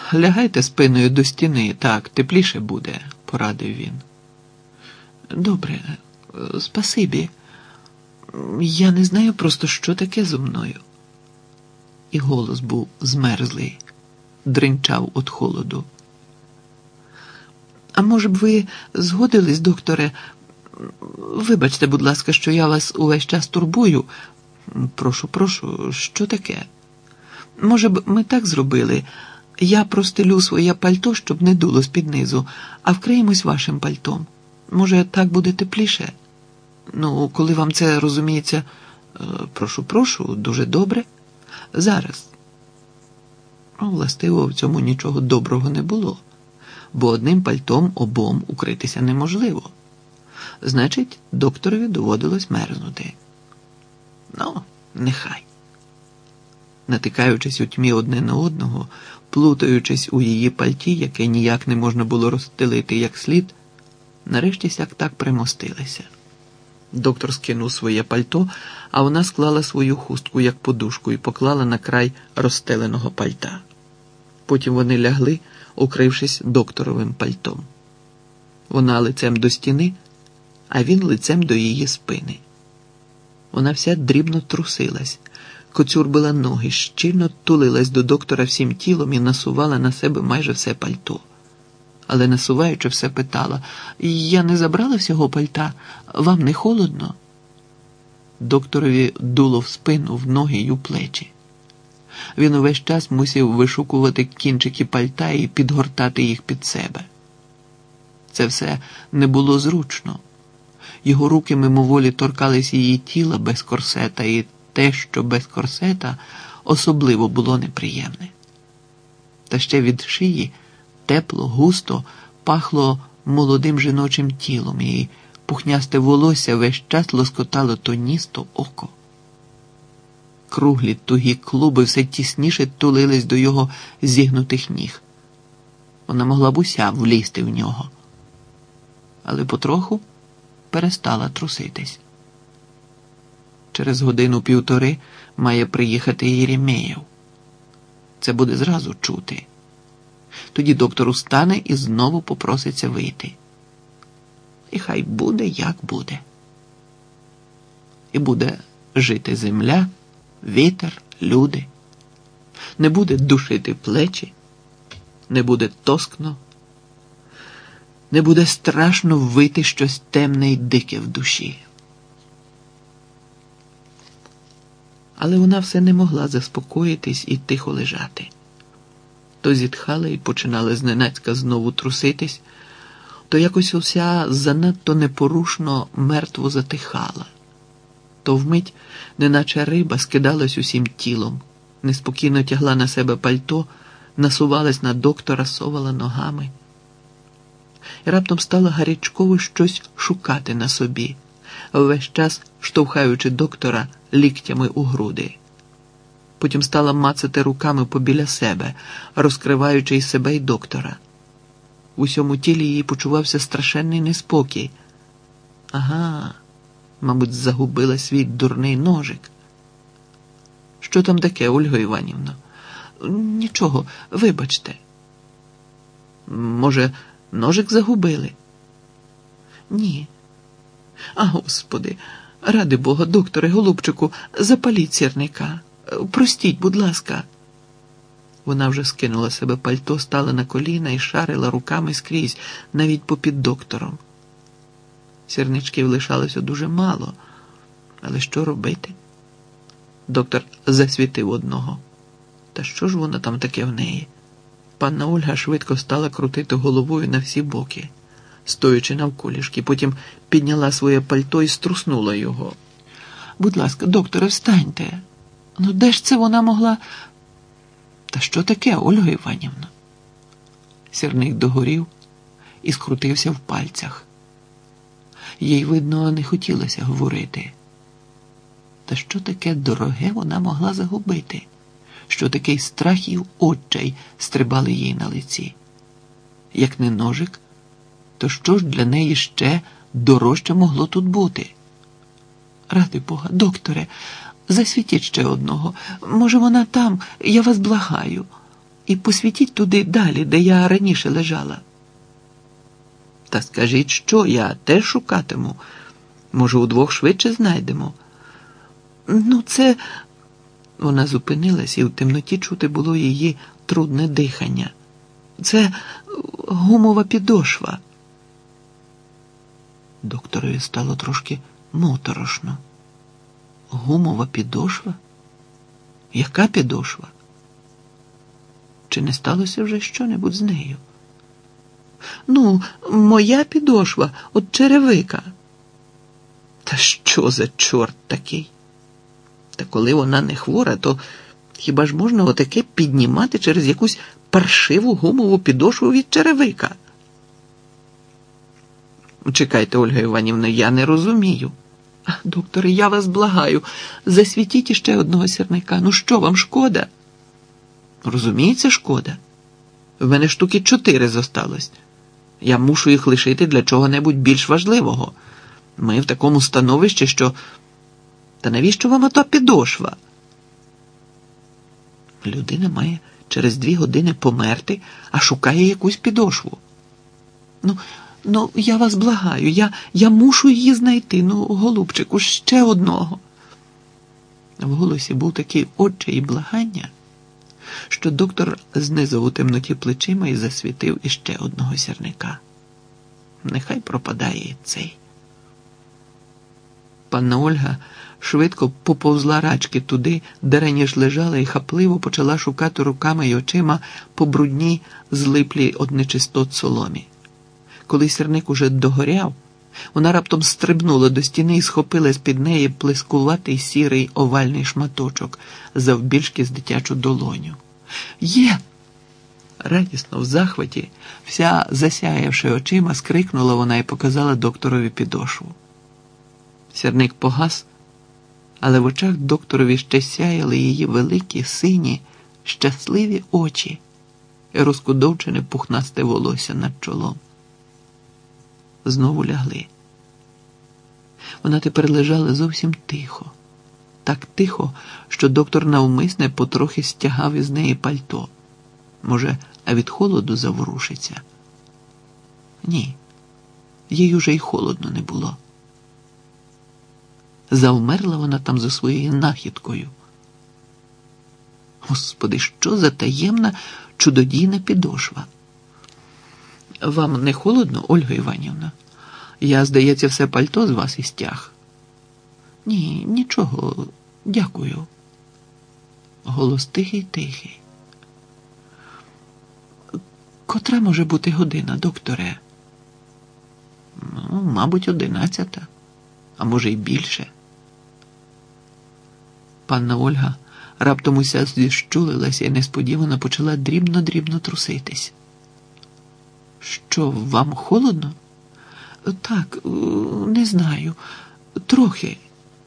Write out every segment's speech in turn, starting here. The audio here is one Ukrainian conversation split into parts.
Лягайте спиною до стіни, так, тепліше буде, порадив він. Добре, спасибі. Я не знаю просто, що таке зо мною. І голос був змерзлий, дринчав від холоду. А може б ви згодились, докторе? Вибачте, будь ласка, що я вас увесь час турбую. Прошу, що таке? Може б ми так зробили? Я простелю своє пальто, щоб не дуло з-під низу, а вкриємось вашим пальтом. Може, так буде тепліше? Ну, коли вам це розуміється, прошу, дуже добре. Зараз. Властиво, в цьому нічого доброго не було, бо одним пальтом обом укритися неможливо. Значить, докторові доводилось мерзнути. Ну, нехай. Натикаючись у тьмі одне на одного, плутаючись у її пальті, яке ніяк не можна було розстелити як слід, нарешті сяк так примостилися. Доктор скинув своє пальто, а вона склала свою хустку як подушку і поклала на край розстеленого пальта. Потім вони лягли, укрившись докторовим пальтом. Вона лицем до стіни, а він лицем до її спини. Вона вся дрібно трусилась, коцюрбила ноги, щільно тулилась до доктора всім тілом і насувала на себе майже все пальто. Але насуваючи все питала: «Я не забрала всього пальта? Вам не холодно?» Докторові дуло в спину, в ноги й у плечі. Він увесь час мусив вишукувати кінчики пальта і підгортати їх під себе. Це все не було зручно. Його руки мимоволі торкались її тіла без корсета, і те, що без корсета, особливо було неприємне. Та ще від шиї тепло, густо пахло молодим жіночим тілом, і пухнясте волосся весь час лоскотало то ніс, то око. Круглі тугі клуби все тісніше тулились до його зігнутих ніг. Вона могла б уся влізти в нього. Але потроху перестала труситись. Через годину-півтори має приїхати Єремєєв. Це буде зразу чути. Тоді доктор устане і знову попроситься вийти. І хай буде, як буде. І буде жити земля, вітер, люди. Не буде душити плечі, не буде тоскно, не буде страшно вити щось темне й дике в душі. Але вона все не могла заспокоїтись і тихо лежати. То зітхала і починала зненацька знову труситись, то якось уся занадто непорушно мертво затихала. То вмить, неначе риба, скидалась усім тілом, неспокійно тягла на себе пальто, насувалась на доктора, совала ногами. І раптом стала гарячково щось шукати на собі, весь час штовхаючи доктора ліктями у груди. Потім стала мацати руками побіля себе, розкриваючи й себе, й доктора. В усьому тілі їй почувався страшенний неспокій. Ага, мабуть, загубила свій дурний ножик. Що там таке, Ольго Іванівно? Нічого, вибачте. Може, ножик загубили? Ні. А, Господи, ради Бога, докторе, голубчику, запаліть сірника. Простіть, будь ласка. Вона вже скинула себе пальто, стала на коліна і шарила руками скрізь, навіть попід доктором. Сірничків лишалося дуже мало, але що робити? Доктор засвітив одного. Та що ж воно там таке в неї? Панна Ольга швидко стала крутити головою на всі боки, стоячи навколішки, потім підняла своє пальто і струснула його. Будь ласка, докторе, встаньте. Ну де ж це вона могла? Та що таке, Ольга Іванівна? Сірник догорів і скрутився в пальцях. Їй, видно, не хотілося говорити. Та що таке дороге вона могла загубити? Що такий страх і отчай стрибали їй на лиці? Як не ножик, то що ж для неї ще дорожче могло тут бути? Ради Бога, докторе, засвітіть ще одного. Може, вона там, я вас благаю. і посвітіть туди далі, де я раніше лежала. Та скажіть, що, я теж шукатиму. Може, удвох швидше знайдемо. Ну, це... Вона зупинилась, і в темноті чути було її трудне дихання. Це гумова підошва. Докторові стало трошки моторошно. Гумова підошва? Яка підошва? Чи не сталося вже що-небудь з нею? Ну, моя підошва, от черевика. Та що за чорт такий? Та коли вона не хвора, то хіба ж можна отаке піднімати через якусь паршиву гумову підошву від черевика? Чекайте, Ольга Іванівна, я не розумію. Докторе, я вас благаю, засвітіть іще одного сірника. Ну що, вам шкода? Розуміється, шкода. В мене штуки 4 зосталось. Я мушу їх лишити для чого-небудь більш важливого. Ми в такому становищі, що... Та навіщо вам ото підошва? Людина має через 2 години померти, а шукає якусь підошву. Ну, я вас благаю, я мушу її знайти. Ну, голубчику, ще одного. В голосі був такий отчай і благання, що доктор знизав у темноті плечима і засвітив іще одного сірника. Нехай пропадає і цей. Панна Ольга швидко поповзла рачки туди, де раніше лежала, і хапливо почала шукати руками й очима по брудній, злиплій од нечистот соломі. Коли сірник уже догоряв, вона раптом стрибнула до стіни і схопила з-під неї плескуватий сірий овальний шматочок завбільшки з дитячу долоню. «Є!» Радісно, в захваті, вся засяявши очима, скрикнула вона і показала докторові підошву. Сірник погас, але в очах докторові ще сяяли її великі, сині, щасливі очі і розкудовчене пухнасте волосся над чолом. Знову лягли. Вона тепер лежала зовсім тихо. Так тихо, що доктор навмисне потрохи стягав із неї пальто. Може, а від холоду заворушиться? Ні, їй уже й холодно не було. Завмерла вона там за своєю нахідкою. Господи, що за таємна, чудодійна підошва? Вам не холодно, Ольга Іванівна? Я, здається, все пальто з вас і стяг. Ні, нічого, дякую. Голос тихий-тихий. Котра може бути година, докторе? Ну, мабуть, 11, а може й більше. Панна Ольга раптом уся зіщулилася і несподівано почала дрібно-дрібно труситись. Що, вам холодно? Так, не знаю. Трохи.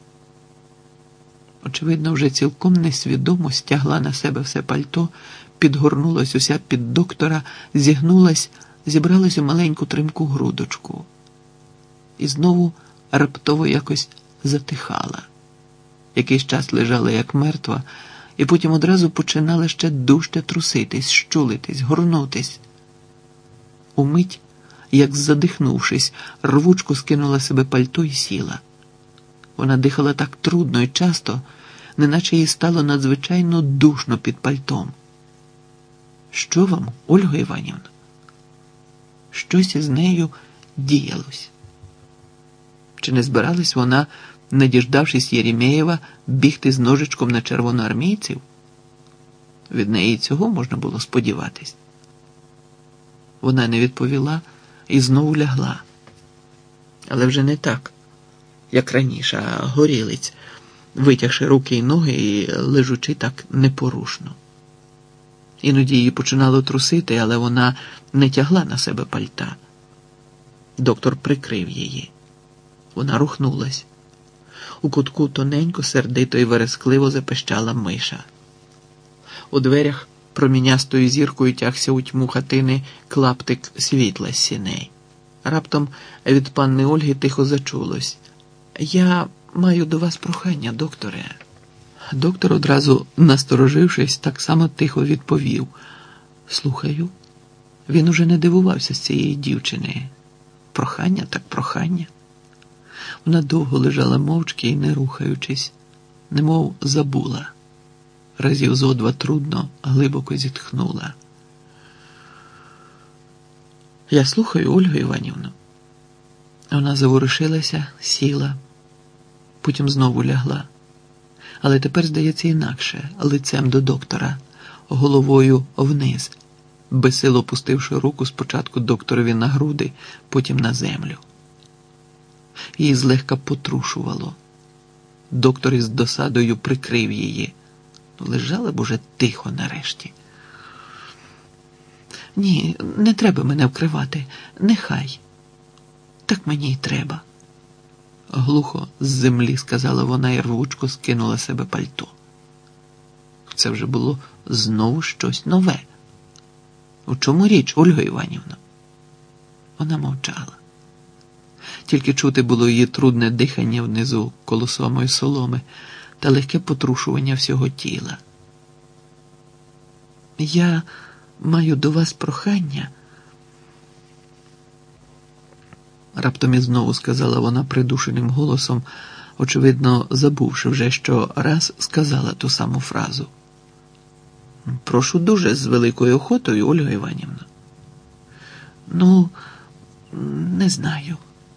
Очевидно, вже цілком несвідомо стягла на себе все пальто, підгорнулась уся під доктора, зігнулась, зібралась у маленьку тримку грудочку. І знову раптово якось затихала. Якийсь час лежала як мертва, і потім одразу починала ще дужче труситись, щулитись, горнутись. Умить, як задихнувшись, рвучко скинула себе пальто і сіла. Вона дихала так трудно і часто, неначе їй стало надзвичайно душно під пальтом. Що вам, Ольга Іванівна? Щось із нею діялось. Чи не збиралась вона, не діждавшись Єремєєва, бігти з ножичком на червоноармійців? Від неї цього можна було сподіватись. Вона не відповіла і знову лягла. Але вже не так, як раніше, а горілиць, витягши руки й ноги і лежучи так непорушно. Іноді її починало трусити, але вона не тягла на себе пальта. Доктор прикрив її. Вона рухнулась. У кутку тоненько, сердито і верескливо запищала миша. У дверях промінястою зіркою тягся у тьму хатини клаптик світла з сіней. Раптом від панни Ольги тихо зачулось. «Я маю до вас прохання, докторе». Доктор, одразу насторожившись, так само тихо відповів. Слухаю. Він уже не дивувався з цієї дівчини. Прохання так прохання. Вона довго лежала мовчки і не рухаючись, немов забула. Разів зо два трудно, глибоко зітхнула. Я слухаю, Ольгу Іванівну. Вона заворушилася, сіла, потім знову лягла. Але тепер, здається, інакше, лицем до доктора, головою вниз, безсило опустивши руку спочатку докторові на груди, потім на землю. Її злегка потрушувало. Доктор із досадою прикрив її. Лежала б уже тихо нарешті. Ні, не треба мене вкривати. Нехай. Так мені й треба. Глухо з землі сказала вона і рвучко скинула себе пальто. Це вже було знову щось нове. У чому річ, Ольга Іванівна? Вона мовчала. Тільки чути було її трудне дихання внизу коло самої соломи та легке потрушування всього тіла. Я маю до вас прохання. Раптом і знову сказала вона придушеним голосом, очевидно, забувши вже, що раз сказала ту саму фразу. Прошу дуже з великою охотою, Ольга Іванівна. Ну, не знаю.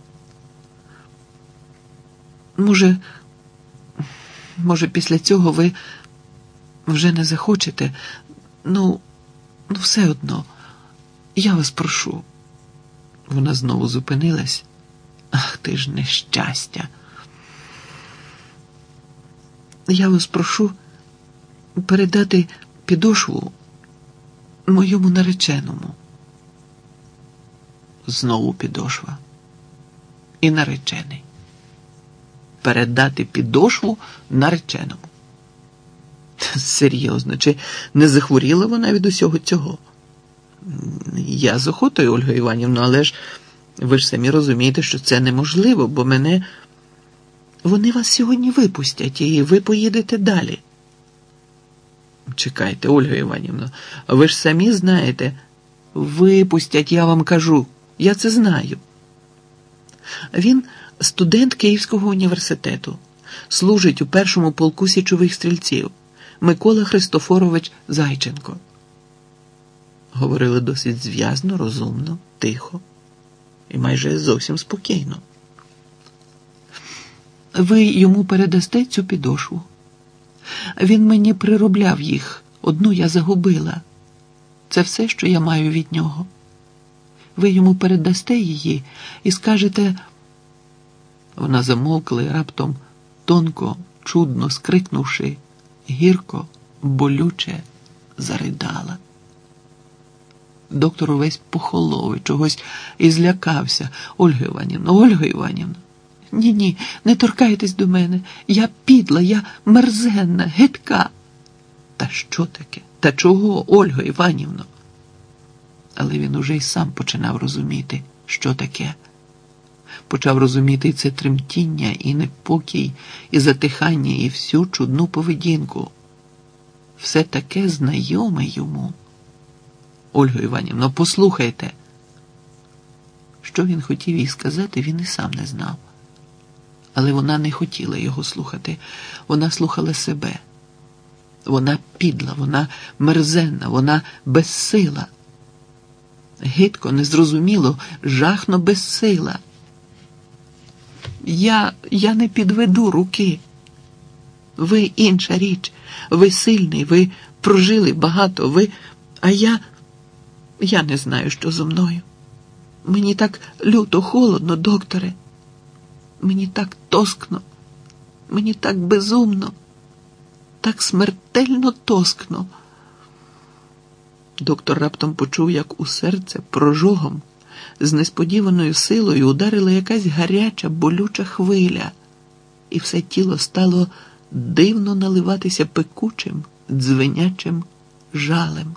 Може, після цього ви вже не захочете. Ну, все одно. Я вас прошу. Вона знову зупинилась. Ах, ти ж нещастя. Я вас прошу передати підошву моєму нареченому. Знову підошва. І наречений. Передати підошву нареченому. Серйозно, чи не захворіла вона від усього цього? Я з охотою, Ольга Іванівна, але ж ви ж самі розумієте, що це неможливо, бо мене... Вони вас сьогодні випустять, і ви поїдете далі. Чекайте, Ольга Іванівна, ви ж самі знаєте. Випустять, я вам кажу. Я це знаю. Він студент Київського університету. Служить у першому полку січових стрільців. Микола Христофорович Зайченко. Говорили досить зв'язно, розумно, тихо і майже зовсім спокійно. Ви йому передасте цю підошву. Він мені приробляв їх. Одну я загубила. Це все, що я маю від нього. Ви йому передасте її і скажете... Вона замовкла і раптом, тонко, чудно скрикнувши, гірко, болюче заридала. Доктор увесь похолов і чогось і злякався. Ольга Іванівна. Ні, не торкайтесь до мене. Я підла, я мерзенна, гидка. Та що таке? Та чого, Ольга Іванівна? Але він уже й сам починав розуміти, що таке. Почав розуміти і це тремтіння, і непокій, і затихання, і всю чудну поведінку. Все таке знайоме йому. Ольга Іванівна, послухайте. Що він хотів їй сказати, він і сам не знав. Але вона не хотіла його слухати. Вона слухала себе. Вона підла, вона мерзенна, вона безсила. Гидко, незрозуміло, жахно безсила. Я не підведу руки. Ви інша річ. Ви сильний, ви прожили багато, А я не знаю, що зо мною. Мені так люто холодно, докторе. Мені так тоскно. Мені так безумно. Так смертельно тоскно. Доктор раптом почув, як у серце прожогом з несподіваною силою ударила якась гаряча, болюча хвиля, і все тіло стало дивно наливатися пекучим, дзвенячим жалем.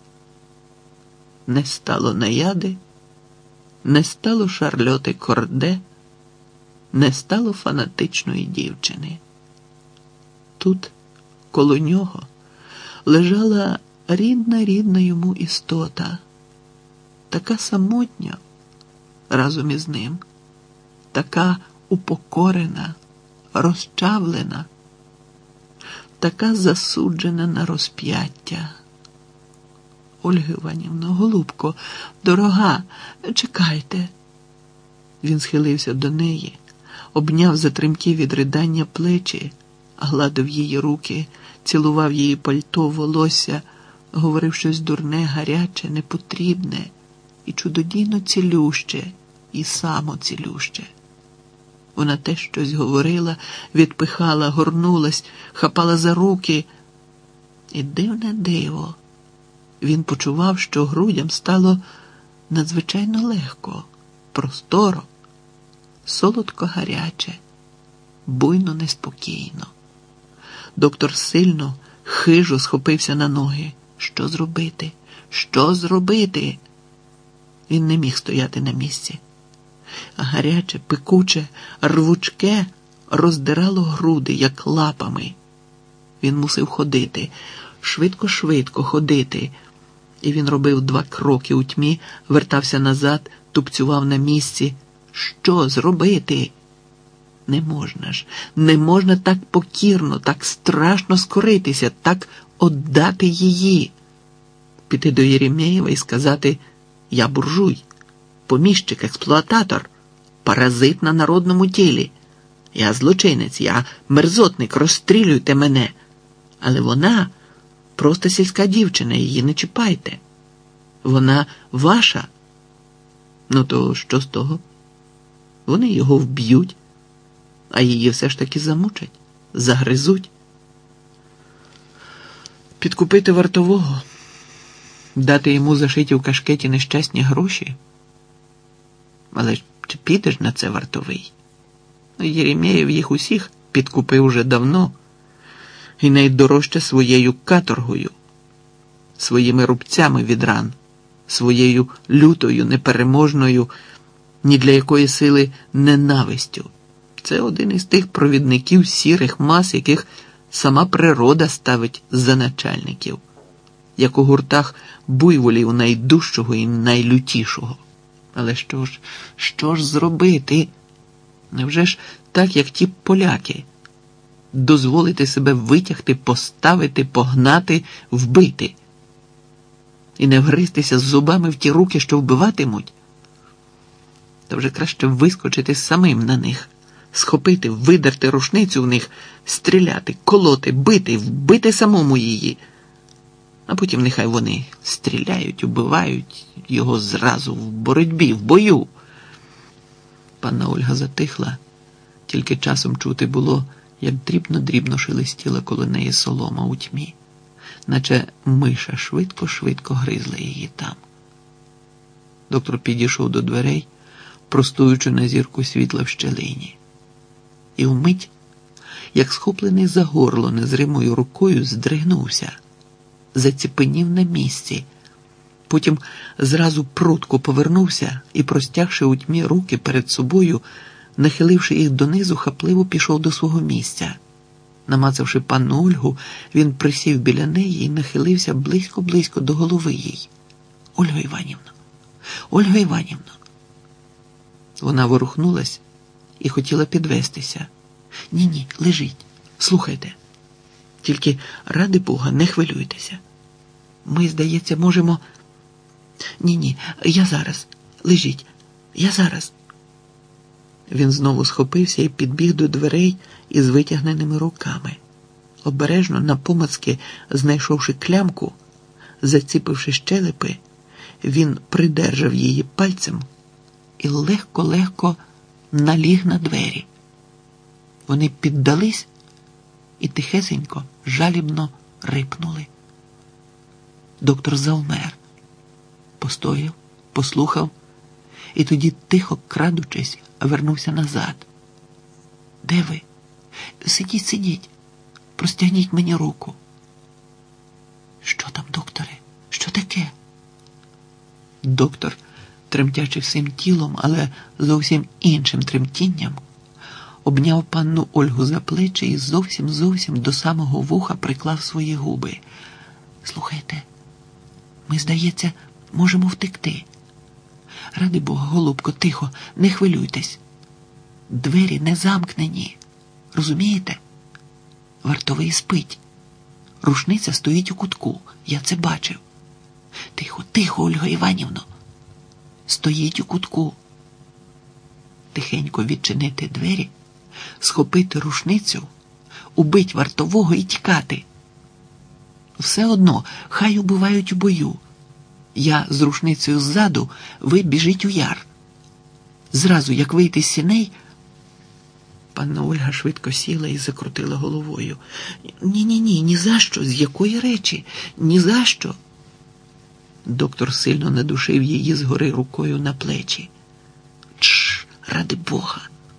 Не стало Наяди, не стало Шарльоти Корде, не стало фанатичної дівчини. Тут, коло нього, лежала рідна йому істота, така самотня разом із ним, така упокорена, розчавлена, така засуджена на розп'яття. Ольга Іванівна, голубко, дорога, чекайте. Він схилився до неї, обняв затремті від ридання плечі, гладив її руки, цілував її пальто, волосся, говорив щось дурне, гаряче, непотрібне і чудодійно цілюще, і самоцілюще. Вона теж щось говорила, відпихала, горнулась, хапала за руки. І дивне диво. Він почував, що грудям стало надзвичайно легко, просторо, солодко-гаряче, буйно неспокійно. Доктор сильно, хижо схопився на ноги. Що зробити? Що зробити? Він не міг стояти на місці. Гаряче, пекуче, рвучке роздирало груди, як лапами. Він мусив ходити, швидко-швидко ходити. І він робив 2 кроки у тьмі, вертався назад, тупцював на місці. Що зробити? Не можна ж, не можна так покірно, так страшно скоритися, так отдати її. Піти до Єремєєва і сказати: я буржуй, поміщик, експлуататор, паразит на народному тілі. Я злочинець, я мерзотник, розстрілюйте мене. Але вона просто сільська дівчина, її не чіпайте. Вона ваша. Ну то що з того? Вони його вб'ють, а її все ж таки замучать, загризуть. Підкупити вартового, дати йому зашиті в кашкеті нещасні гроші? Але чи підеш на це вартовий? Єремєєв їх усіх підкупив уже давно, і найдорожче своєю каторгою, своїми рубцями від ран, своєю лютою, непереможною, ні для якої сили ненавистю. Це один із тих провідників сірих мас, яких сама природа ставить за начальників, як у гуртах буйволів найдужчого і найлютішого. Але що ж зробити? Невже ж так, як ті поляки? Дозволити себе витягти, поставити, погнати, вбити? І не вгристися з зубами в ті руки, що вбиватимуть? Та вже краще вискочити самим на них, схопити, видерти рушницю в них, стріляти, колоти, бити, вбити самому її. А потім нехай вони стріляють, убивають його зразу в боротьбі, в бою. Панна Ольга затихла, тільки часом чути було, як дрібно-дрібно шелестіла коло неї солома у тьмі, наче миша швидко-швидко гризла її там. Доктор підійшов до дверей, простуючи на зірку світла в щелині. І вмить, як схоплений за горло незримою рукою, здригнувся, заціпенів на місці. Потім зразу прудко повернувся і, простягши у тьмі руки перед собою, нахиливши їх донизу, хапливо пішов до свого місця. Намацавши панну Ольгу, він присів біля неї і нахилився близько-близько до голови їй. Ольга Іванівна! Ольга Іванівна! Вона ворухнулась і хотіла підвестися. Ні, лежіть, слухайте. Тільки, ради Бога, не хвилюйтеся. Ми, здається, можемо... Ні, я зараз. Лежіть, я зараз. Він знову схопився і підбіг до дверей із витягненими руками. Обережно, напомацки, знайшовши клямку, заціпивши щелепи, він придержав її пальцем і легко-легко наліг на двері. Вони піддались і тихесенько, жалібно рипнули. Доктор завмер, постояв, послухав і тоді, тихо крадучись, вернувся назад. Де ви? Сидіть. Простягніть мені руку. Що там, докторе? Що таке? Доктор, тремтячи всім тілом, але зовсім іншим тремтінням, обняв панну Ольгу за плечі і зовсім до самого вуха приклав свої губи. Слухайте, Ми, здається, можемо втекти. Ради Бога, голубко, тихо, не хвилюйтесь. Двері не замкнені. Розумієте? Вартовий спить. Рушниця стоїть у кутку. Я це бачив. Тихо, тихо, Ольго Іванівно. Стоїть у кутку. Тихенько відчинити двері, схопити рушницю, убить вартового і тікати. Все одно, хай убивають у бою. Я з рушницею ззаду, ви біжіть у яр. Зразу, як вийти з сіней... Панна Ольга швидко сіла і закрутила головою. Ні-ні-ні, ні за що, з якої речі, ні за що. Доктор сильно надушив її згори рукою на плечі. Чш, ради Бога.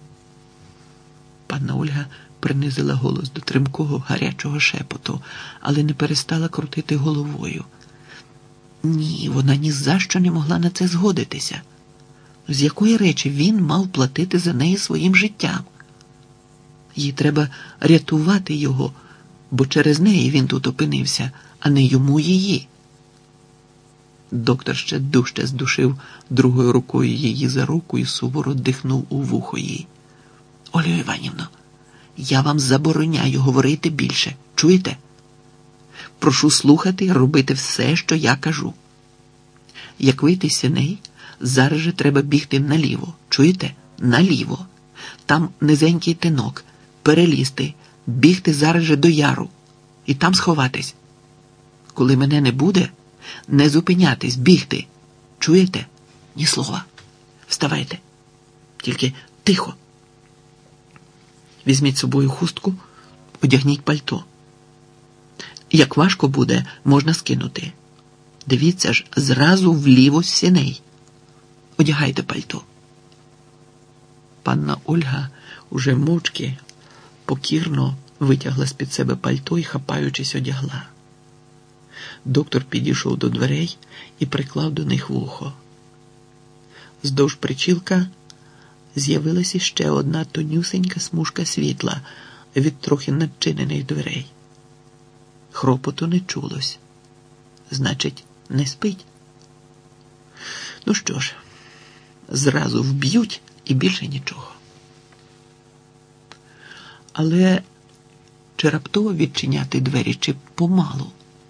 Панна Ольга принизила голос до тримкого, гарячого шепоту, але не перестала крутити головою. Ні, вона ні за що не могла на це згодитися. З якої речі він мав платити за неї своїм життям? Їй треба рятувати його, бо через неї він тут опинився, а не йому її. Доктор ще дужче здушив другою рукою її за руку і суворо дихнув у вухо їй. Олю Іванівно, я вам забороняю говорити більше. Чуєте? Прошу слухати і робити все, що я кажу. Як вийти з сіней, зараз же треба бігти наліво. Чуєте? Наліво. Там низенький тинок. Перелізти, бігти зараз же до яру. І там сховатись. Коли мене не буде, не зупинятись, бігти. Чуєте? Ні слова. Вставайте. Тільки тихо. Візьміть з собою хустку, одягніть пальто. Як важко буде, можна скинути. Дивіться ж, зразу вліво з сіней. Одягайте пальто. Панна Ольга уже мовчки, покірно витягла з-під себе пальто і, хапаючись, одягла. Доктор підійшов до дверей і приклав до них вухо. Здовж причілка з'явилася ще одна тонюсенька смужка світла від трохи надчинених дверей. Хропоту не чулось. Значить, не спить. Ну що ж, зразу вб'ють і більше нічого. Але чи раптово відчиняти двері, чи помалу?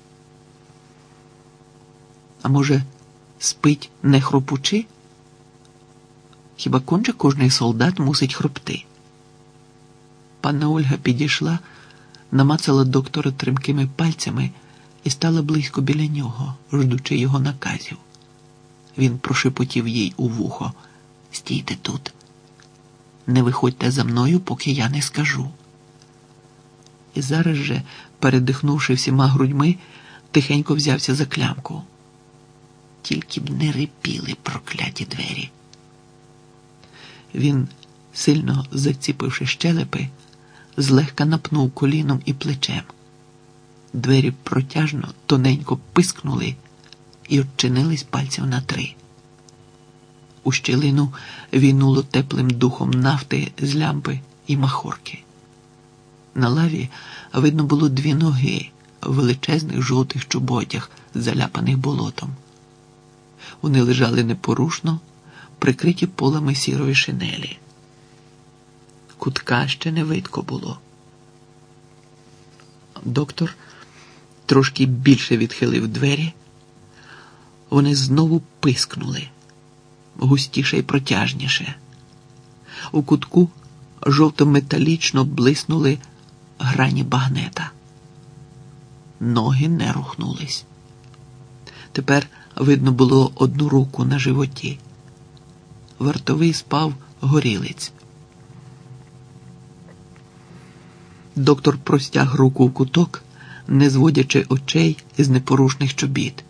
А може, спить не хропучи? Хіба конче кожний солдат мусить хропти? Панна Ольга підійшла, намацала доктора тримкими пальцями і стала близько біля нього, ждучи його наказів. Він прошепотів їй у вухо: «Стійте тут. Не виходьте за мною, поки я не скажу». І зараз же, передихнувши всіма грудьми, тихенько взявся за клямку. Тільки б не рипіли прокляті двері. Він, сильно заціпивши щелепи, злегка напнув коліном і плечем. Двері протяжно, тоненько пискнули і odчинились пальців на 3. У щілину війнуло теплим духом нафти з лямпи і махорки. На лаві видно було 2 ноги в величезних жовтих чоботях, заляпаних болотом. Вони лежали непорушно, прикриті полами сірої шинелі. Кутка ще не видко було. Доктор трошки більше відхилив двері. Вони знову пискнули, густіше і протяжніше. У кутку жовто-металічно блиснули грані багнета. Ноги не рухнулись. Тепер видно було одну руку на животі. Вартовий спав горілиць. Доктор простяг руку в куток, не зводячи очей із непорушних чобіт.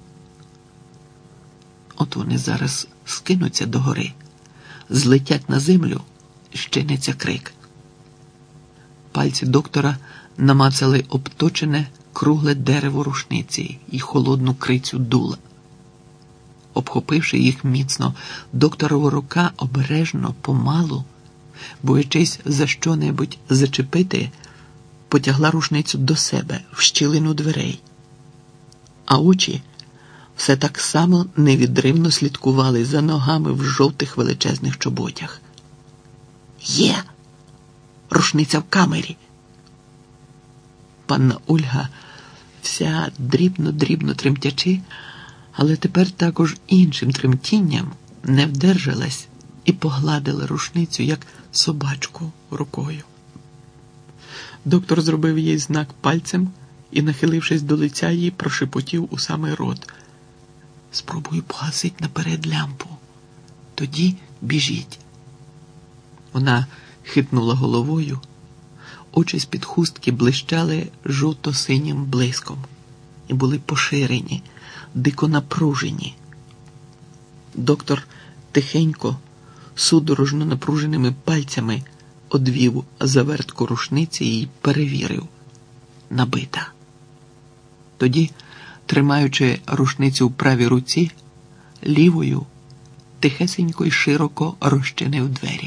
От вони зараз скинуться догори, злетять на землю, щиниться крик. Пальці доктора намацали обточене кругле дерево рушниці і холодну крицю дула. Обхопивши їх міцно, докторова рука обережно, помалу, боячись за що-небудь зачепити, потягла рушницю до себе в щілину дверей, а очі все так само невідривно слідкували за ногами в жовтих величезних чоботях. «Є! Рушниця в камері!» Панна Ольга, вся дрібно-дрібно тремтячи, але тепер також іншим тремтінням, не вдержалась і погладила рушницю, як собачку, рукою. Доктор зробив їй знак пальцем і, нахилившись до лиця її, прошепотів у самий рот: «Спробую погасити наперед лямпу. Тоді біжіть». Вона хитнула головою, очі з-під хустки блищали жовто-синім блиском і були поширені, дико напружені. Доктор тихенько, судорожно напруженими пальцями одвів завертку рушниці і перевірив – набита. Тоді, тримаючи рушницю в правій руці, лівою тихесенько й широко розчинив двері.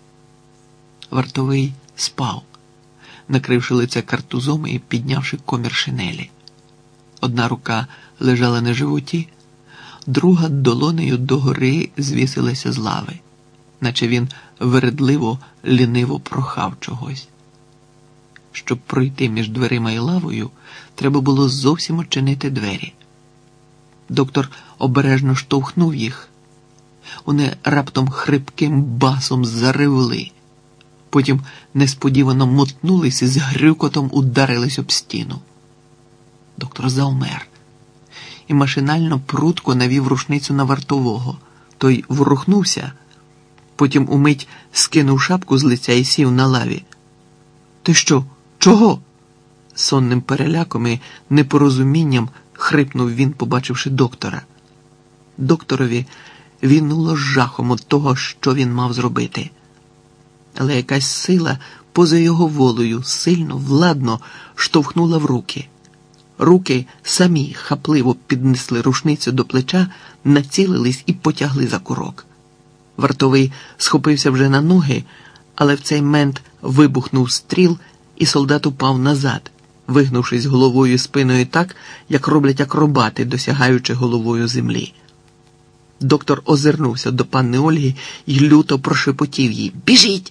Вартовий спав, накривши лице картузом і піднявши комір шинелі. Одна рука лежала на животі, друга долонею догори звісилася з лави, наче він вередливо, ліниво прохав чогось. Щоб пройти між дверима і лавою, треба було зовсім очинити двері. Доктор обережно штовхнув їх. Вони раптом хрипким басом заревли. Потім несподівано мотнулись і з грюкотом ударились об стіну. Доктор завмер і машинально прудко навів рушницю на вартового. Той ворухнувся, потім умить скинув шапку з лиця і сів на лаві. «Ти що? Чого?» Сонним переляком і непорозумінням хрипнув він, побачивши доктора. Докторові війнуло жахом від того, що він мав зробити. Але якась сила поза його волею сильно, владно штовхнула в руки. Руки самі хапливо піднесли рушницю до плеча, націлились і потягли за курок. Вартовий схопився вже на ноги, але в цей мент вибухнув стріл, і солдат упав назад, вигнувшись головою і спиною так, як роблять акробати, досягаючи головою землі. Доктор озирнувся до панни Ольги і люто прошепотів їй: «Біжіть!»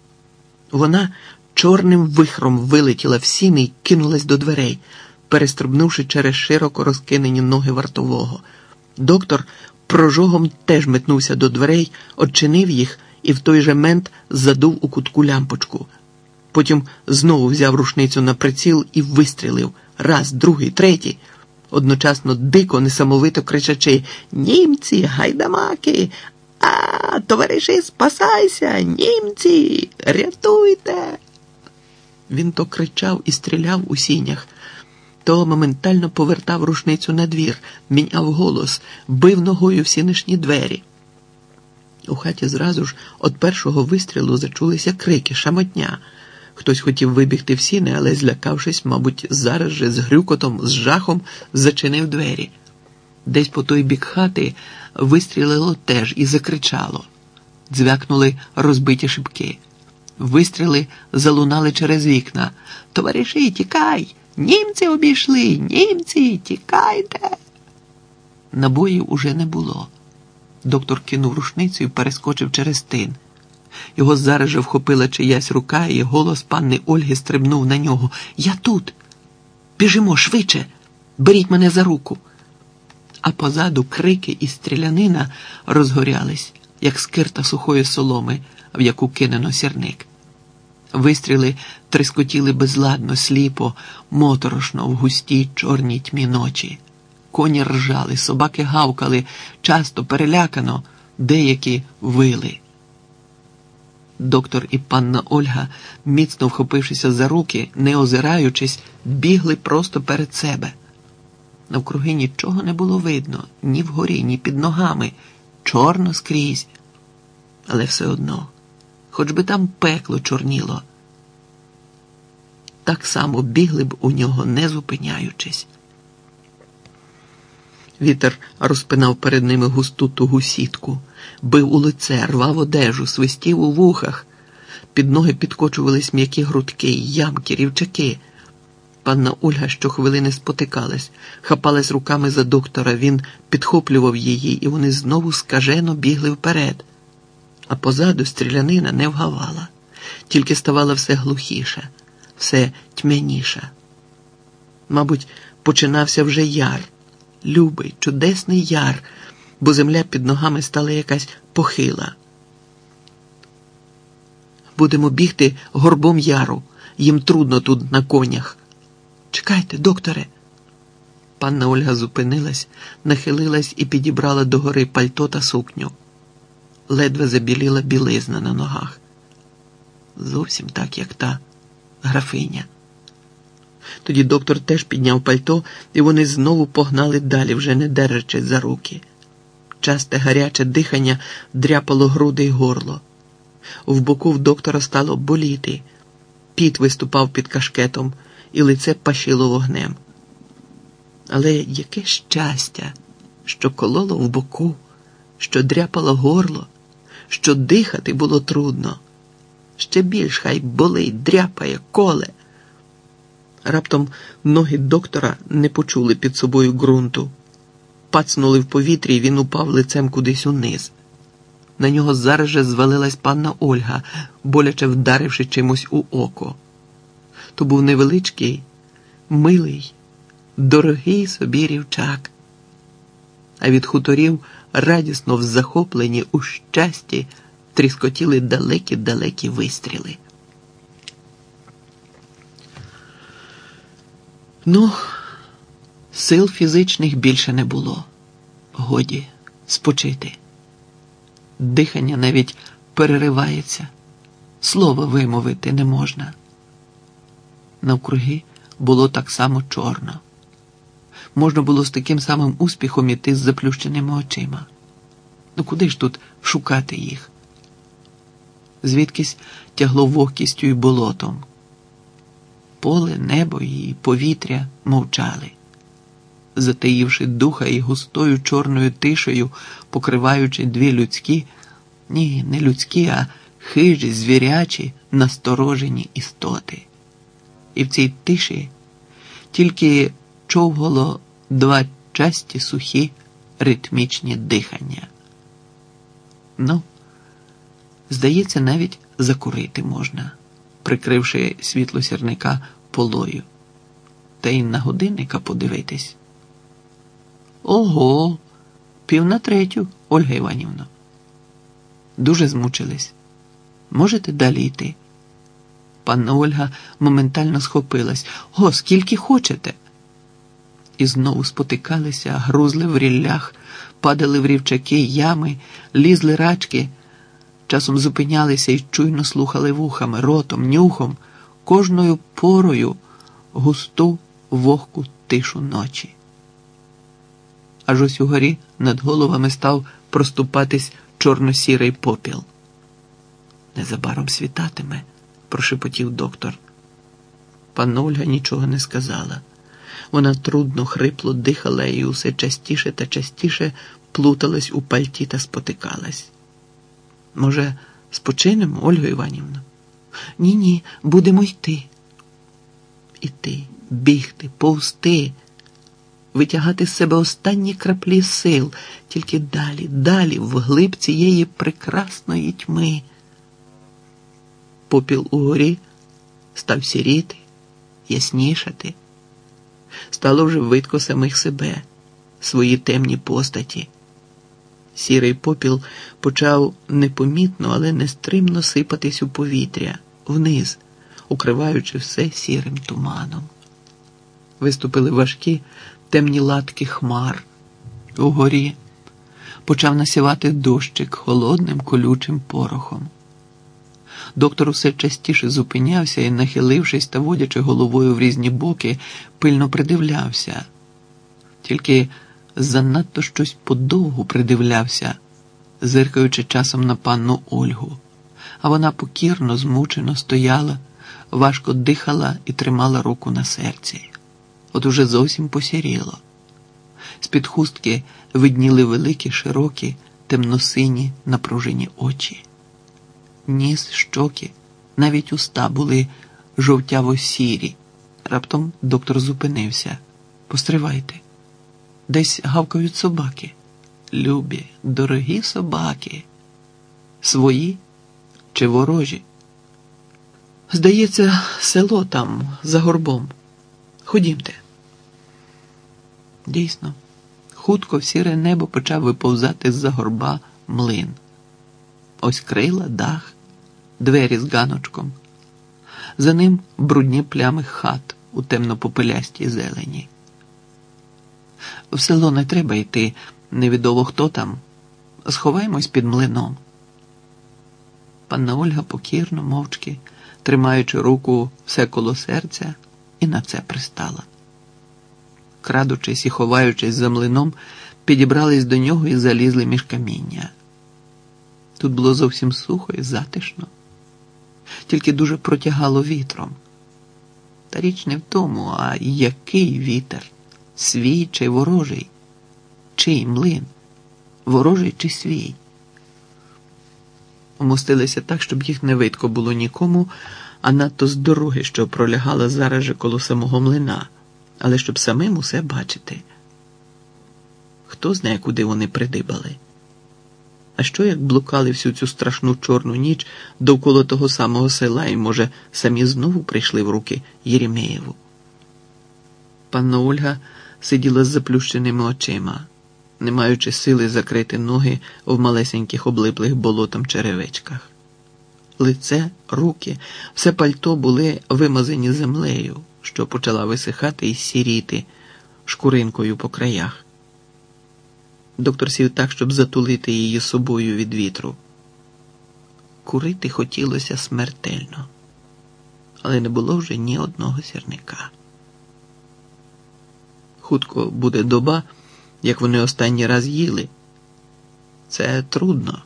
Вона чорним вихром вилетіла в сіни і кинулась до дверей, перестрибнувши через широко розкинені ноги вартового. Доктор прожогом теж метнувся до дверей, odчинив їх і в той же мент задув у кутку лямпочку. Потім знову взяв рушницю на приціл і вистрілив. Раз, другий, третій. Одночасно дико, несамовито кричачи: «Німці, гайдамаки! А, товариші, спасайся! Німці! Рятуйте!» Він то кричав і стріляв у сінях, то моментально повертав рушницю на двір, міняв голос, бив ногою в сінишні двері. У хаті зразу ж від першого вистрілу зачулися крики, шамотня. Хтось хотів вибігти в сіни, але, злякавшись, мабуть, зараз же з грюкотом, з жахом зачинив двері. Десь по той бік хати вистрілило теж і закричало. Дзвякнули розбиті шибки. Вистріли залунали через вікна. «Товариші, тікай! Німці обійшли! Німці, тікайте!» Набоїв уже не було. Доктор кинув рушницю і перескочив через тин. Його зараз же вхопила чиясь рука, і голос панни Ольги стрибнув на нього: «Я тут! Біжимо швидше! Беріть мене за руку!» А позаду крики і стрілянина розгорялись, як скирта сухої соломи, в яку кинено сірник. Вистріли тріскотіли безладно, сліпо, моторошно в густій чорній тьмі ночі. Коні ржали, собаки гавкали, часто, перелякано, деякі вили. Доктор і панна Ольга, міцно вхопившися за руки, не озираючись, бігли просто перед себе. Навкруги нічого не було видно, ні вгорі, ні під ногами, чорно скрізь. Але все одно, хоч би там пекло чорніло, так само бігли б у нього, не зупиняючись. Вітер розпинав перед ними густу тугу сітку, бив у лице, рвав одежу, свистів у вухах. Під ноги підкочувались м'які грудки, ямки, рівчаки. Панна Ольга щохвилини спотикалась, хапалась руками за доктора, він підхоплював її, і вони знову скажено бігли вперед. А позаду стрілянина не вгавала, тільки ставала все глухіша, все тьмяніша. Мабуть, починався вже яр, любий, чудесний яр, бо земля під ногами стала якась похила. Будемо бігти горбом яру, їм трудно тут на конях. Чекайте, докторе. Панна Ольга зупинилась, нахилилась і підібрала догори пальто та сукню. Ледве забіліла білизна на ногах. Зовсім так, як та графиня. Тоді доктор теж підняв пальто, і вони знову погнали далі, вже не держачись за руки. Часте гаряче дихання дряпало груди й горло. В боку в доктора стало боліти. Піт виступав під кашкетом, і лице пашило вогнем. Але яке щастя, що кололо в боку, що дряпало горло, що дихати було трудно. Ще більш хай болить, дряпає, коле. Раптом ноги доктора не почули під собою ґрунту. Пацнули в повітрі, і він упав лицем кудись униз. На нього зараз же звалилась панна Ольга, боляче вдаривши чимось у око. То був невеличкий, милий, дорогий собі рівчак. А від хуторів радісно в захопленні, у щасті, тріскотіли далекі-далекі вистріли. Ну, сил фізичних більше не було. Годі спочити. Дихання навіть переривається. Слова вимовити не можна. Навкруги було так само чорно. Можна було з таким самим успіхом іти з заплющеними очима. Ну куди ж тут шукати їх? Звідкись тягло вогкістю й болотом. Поле, небо і повітря мовчали, затаївши духа і густою чорною тишею, покриваючи дві людські, ні, не людські, а хижі, звірячі, насторожені істоти. І в цій тиші тільки човгало два часті сухі ритмічні дихання. Ну, здається, навіть закурити можна, прикривши світло сірника полою. Та й на годинника подивитись. Ого, 2:45, Ольга Іванівна. Дуже змучились. Можете далі йти? Панна Ольга моментально схопилась. О, скільки хочете? І знову спотикалися, грузли в ріллях, падали в рівчаки, ями, лізли рачки, часом зупинялися і чуйно слухали вухами, ротом, нюхом, кожною порою густу вогку тишу ночі. Аж ось угорі над головами став проступатись чорно-сірий попіл. Незабаром світатиме, прошепотів доктор. Панна Ольга нічого не сказала. Вона трудно, хрипло дихала і усе частіше та частіше плуталась у пальті та спотикалась. Може, спочинемо, Ольга Іванівна? Ні, будемо йти. Іти, бігти, повзти, витягати з себе останні краплі сил, тільки далі, далі, вглиб цієї прекрасної тьми. Попіл угорі став сіріти, яснішати. Стало вже видко самих себе, свої темні постаті. Сірий попіл почав непомітно, але нестримно сипатись у повітря, вниз, укриваючи все сірим туманом. Виступили важкі темні латки хмар. Угорі почав насівати дощик холодним колючим порохом. Доктор усе частіше зупинявся і, нахилившись та водячи головою в різні боки, пильно придивлявся. Тільки занадто щось подовгу придивлявся, зиркаючи часом на панну Ольгу. А вона покірно, змучено стояла, важко дихала і тримала руку на серці. От уже зовсім посіріло. З-під хустки видніли великі, широкі, темно-сині, напружені очі. Ніс, щоки, навіть уста були жовтяво-сірі, Раптом доктор зупинився. Постривайте. Десь гавкають собаки. Любі, дорогі собаки. Свої чи ворожі? Здається, село там, за горбом. Ходімте. Дійсно, хутко в сіре небо почав виповзати з-за горба млин. Ось крила, дах, двері з ганочком. За ним брудні плями хат у темно-попелястій зелені. В село не треба йти, невідомо хто там. Сховаємось під млином. Панна Ольга покірно, мовчки, тримаючи руку все коло серця, і на це пристала. Крадучись і ховаючись за млином, підібрались до нього і залізли між каміння. Тут було зовсім сухо і затишно. Тільки дуже протягало вітром. Та річ не в тому, а який вітер? Свій чи ворожий? Чий млин? Ворожий чи свій? Умостилися так, щоб їх не видко було нікому, а надто з дороги, що пролягала зараз же коло самого млина, але щоб самим усе бачити. Хто знає, куди вони придибали? А що, як блукали всю цю страшну чорну ніч довкола того самого села і, може, самі знову прийшли в руки Єремєєву? Панна Ольга сиділа з заплющеними очима, не маючи сили закрити ноги в малесеньких облиплих болотом черевичках. Лице, руки, все пальто були вимазані землею, що почала висихати і сіріти шкуринкою по краях. Доктор сів так, щоб затулити її собою від вітру. Курити хотілося смертельно, але не було вже ні одного сірника. Хутко буде доба, як вони останній раз їли. Це трудно.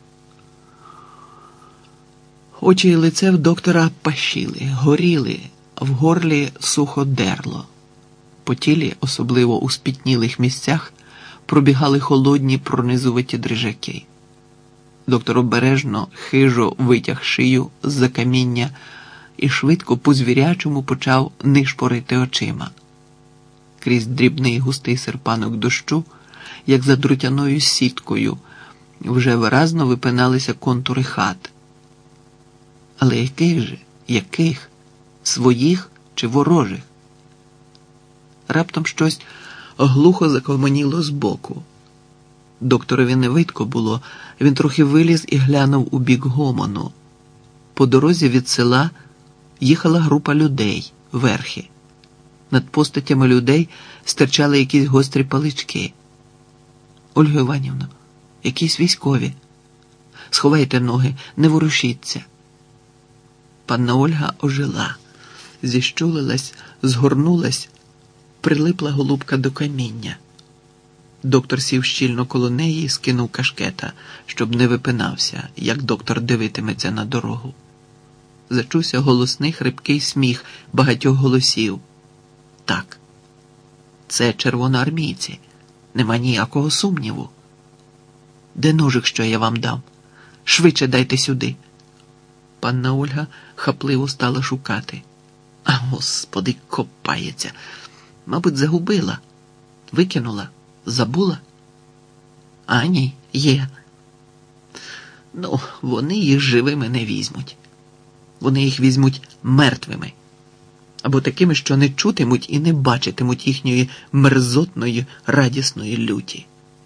Очі і лице в доктора пащили, горіли, в горлі сухо дерло. По тілі, особливо у спітнілих місцях, пробігали холодні пронизуваті дрижаки. Доктор обережно, хижо витяг шию з-за каміння і швидко по-звірячому почав нишпорити очима. Крізь дрібний густий серпанок дощу, як за друтяною сіткою, вже виразно випиналися контури хат. Але яких же? Яких? Своїх чи ворожих? Раптом щось глухо закоманіло збоку. Докторові не видко було, він трохи виліз і глянув у бік гомону. По дорозі від села їхала група людей, верхи. Над постатями людей стирчали якісь гострі палички. Ольга Іванівна, якісь військові. Сховайте ноги, не ворушіться. Панна Ольга ожила, зіщулилась, згорнулась, прилипла голубка до каміння. Доктор сів щільно коло неї і скинув кашкета, щоб не випинався, як доктор дивитиметься на дорогу. Зачувся голосний хрипкий сміх багатьох голосів. Так, це червоноармійці, нема ніякого сумніву. Де ножик, що я вам дам? Швидше дайте сюди. Панна Ольга хапливо стала шукати. А, Господи, копається. Мабуть, загубила. Викинула. Забула? А ні, є. Ну, вони їх живими не візьмуть. Вони їх візьмуть мертвими. Або такими, що не чутимуть і не бачитимуть їхньої мерзотної, радісної люті.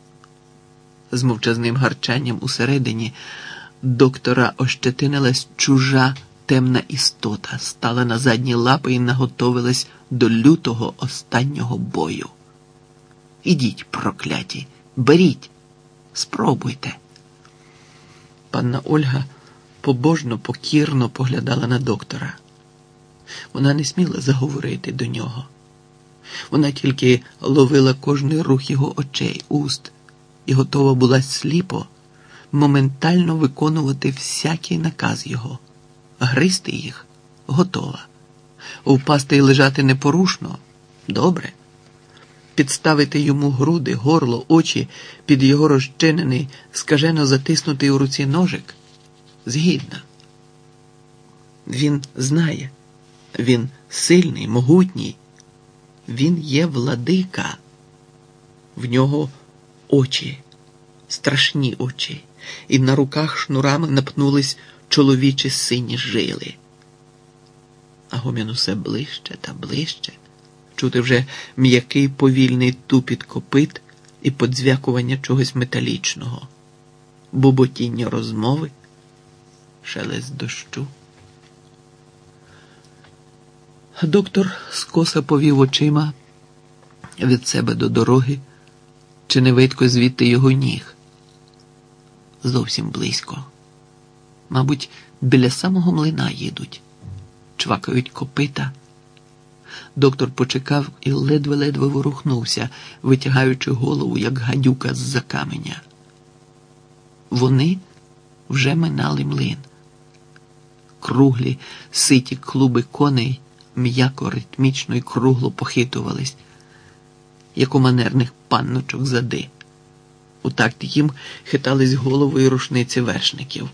З мовчазним гарчанням усередині доктора ощетинилась чужа темна істота, стала на задні лапи і наготовилась до лютого останнього бою. Ідіть, прокляті, беріть, спробуйте. Панна Ольга побожно, покірно поглядала на доктора. Вона не сміла заговорити до нього. Вона тільки ловила кожний рух його очей, уст і готова була сліпо, моментально виконувати всякий наказ його. Гризти їх – готова. Впасти і лежати непорушно – добре. Підставити йому груди, горло, очі під його розчинений, скажено затиснутий у руці ножик – згідна. Він знає. Він сильний, могутній, Він є владика. В нього очі, страшні очі, і на руках шнурами напнулись чоловічі сині жили. А гомін усе ближче та ближче. Чути вже м'який повільний тупіт копит і подзвякування чогось металічного, буботіння розмови, шелест дощу. Доктор скоса повів очима від себе до дороги, чи не видко звідти його ніг. Зовсім близько. Мабуть, біля самого млина їдуть. Чвакають копита. Доктор почекав і ледве-ледве ворухнувся, витягаючи голову, як гадюка з-за каменя. Вони вже минали млин. Круглі, ситі клуби коней м'яко, ритмічно і кругло похитувались, як у манерних панночок зади. У такт їм хитались голови і рушниці вершників.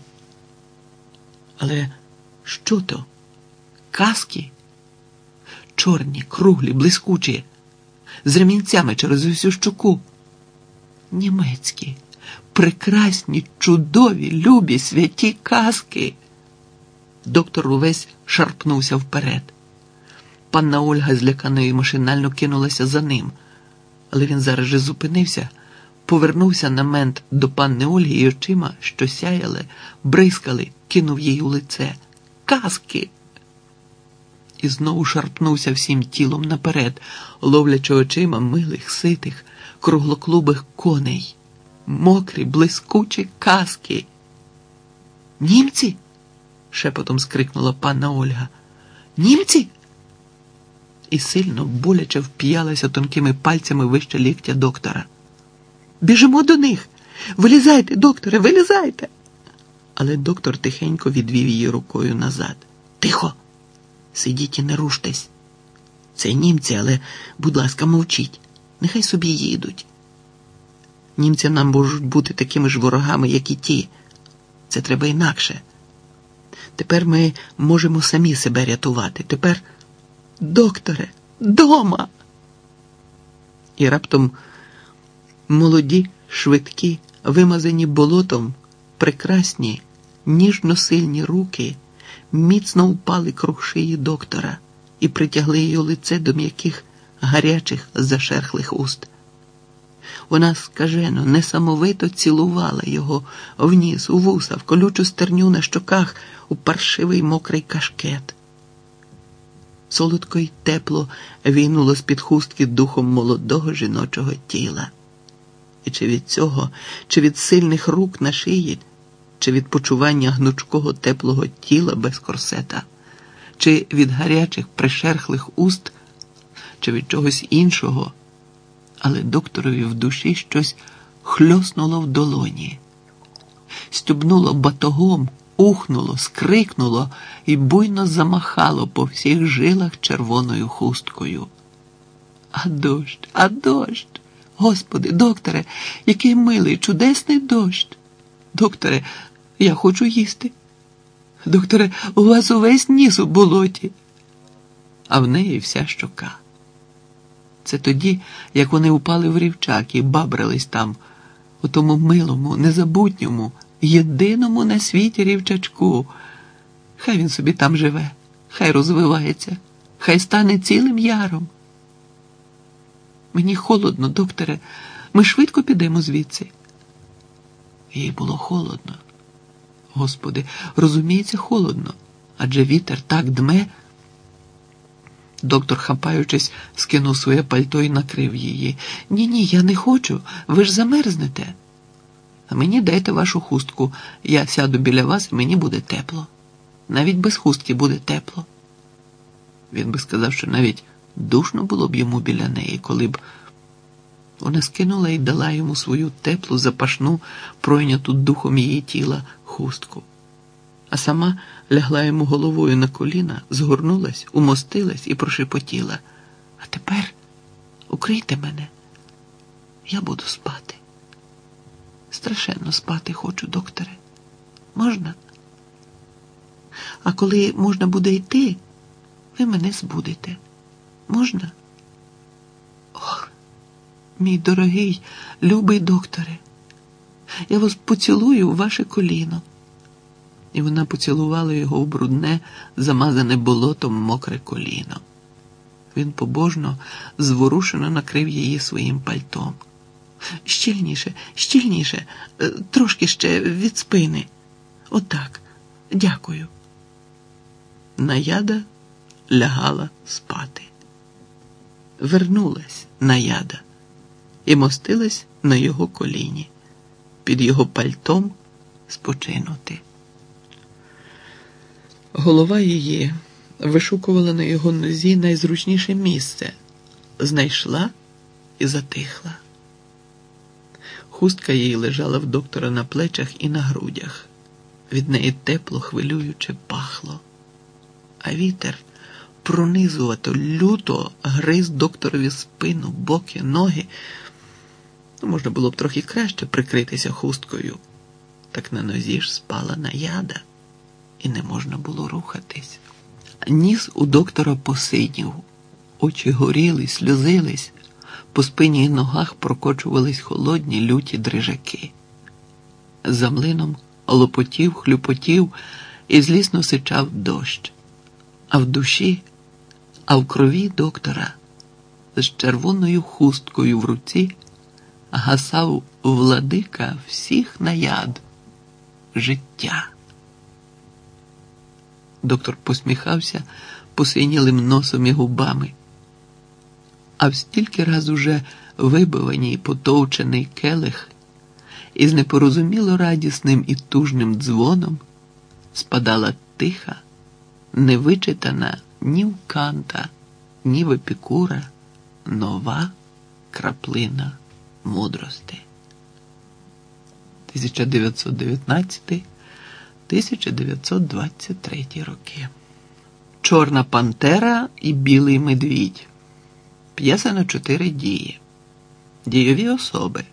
Але що то? Каски? Чорні, круглі, блискучі, з ремінцями через усю щоку. Німецькі, прекрасні, чудові, любі, святі каски. Доктор увесь шарпнувся вперед. Панна Ольга злякано і машинально кинулася за ним. Але він зараз же зупинився, повернувся на мент до панни Ольги і очима, що сяяли, бризкали, кинув їй у лице. Каски! І знову шарпнувся всім тілом наперед, ловлячи очима милих, ситих, круглоклубих коней. Мокрі, блискучі каски. «Німці?» – шепотом скрикнула панна Ольга. «Німці?» І сильно, боляче вп'ялася тонкими пальцями вище ліктя доктора. «Біжимо до них! Вилізайте, докторе, вилізайте!» Але доктор тихенько відвів її рукою назад. «Тихо! Сидіть і не руштесь. Це німці, але, будь ласка, мовчіть. Нехай собі їдуть. Німці нам можуть бути такими ж ворогами, як і ті. Це треба інакше. Тепер ми можемо самі себе рятувати. Тепер, докторе, дома!» І раптом молоді, швидкі, вимазані болотом, прекрасні, ніжно-сильні руки міцно упали круг шиї доктора і притягли її лице до м'яких, гарячих, зашерхлих уст. Вона скажено, несамовито цілувала його в ніс, у вуса, в колючу стерню на щоках, у паршивий мокрий кашкет. Солодко й тепло війнуло з-під хустки духом молодого жіночого тіла. І чи від цього, чи від сильних рук на шиї, чи від почування гнучкого теплого тіла без корсета, чи від гарячих пришерхлих уст, чи від чогось іншого, але докторові в душі щось хльоснуло в долоні, стюбнуло батогом, ухнуло, скрикнуло і буйно замахало по всіх жилах червоною хусткою. А дощ, а дощ! Господи, докторе, який милий, чудесний дощ! Докторе, я хочу їсти. Докторе, у вас увесь ніс у болоті. А в неї вся щока. Це тоді, як вони упали в рівчак і бабрались там, у тому милому, незабутньому, єдиному на світі рівчачку. Хай він собі там живе, хай розвивається, хай стане цілим яром. Мені холодно, докторе, ми швидко підемо звідси. Їй було холодно. Господи, розуміється, холодно, адже вітер так дме. Доктор, хапаючись, скинув своє пальто і накрив її. Ні, я не хочу, ви ж замерзнете. А мені дайте вашу хустку, я сяду біля вас, і мені буде тепло. Навіть без хустки буде тепло. Він би сказав, що навіть душно було б йому біля неї, коли б вона скинула і дала йому свою теплу, запашну, пройняту духом її тіла хустку. А сама лягла йому головою на коліна, згорнулась, умостилась і прошепотіла. А тепер укрийте мене. Я буду спати. Страшенно спати хочу, докторе. Можна? А коли можна буде йти, ви мене збудите. Можна? Мій дорогий, любий докторе, я вас поцілую у ваше коліно. І вона поцілувала його в брудне, замазане болотом мокре коліно. Він побожно, зворушено накрив її своїм пальтом. Щільніше, щільніше, трошки ще від спини. Отак, дякую. Наяда лягала спати. Вернулась Наяда і мостилась на його коліні, під його пальтом спочинути. Голова її вишукувала на його нозі найзручніше місце, знайшла і затихла. Хустка її лежала в доктора на плечах і на грудях. Від неї тепло, хвилююче пахло. А вітер пронизувато, люто гриз докторові спину, боки, ноги. Можна було б трохи краще прикритися хусткою. Так на нозі ж спала Наяда, і не можна було рухатись. Ніс у доктора посинів, очі горіли, сльозились, по спині і ногах прокочувались холодні люті дрижаки. За млином лопотів, хлюпотів і злісно сичав дощ. А в душі, а в крові доктора з червоною хусткою в руці гасав владика всіх Наяд – життя. Доктор посміхався посинілим носом і губами. А в стільки раз уже вибиваний, потовчений келих із непорозуміло радісним і тужним дзвоном спадала тиха, невичитана ні в Канта, ні в Епікура нова краплина мудрости. 1919-1923 роки. Чорна пантера і білий медвідь. П'єса на 4 дії. Дійові особи.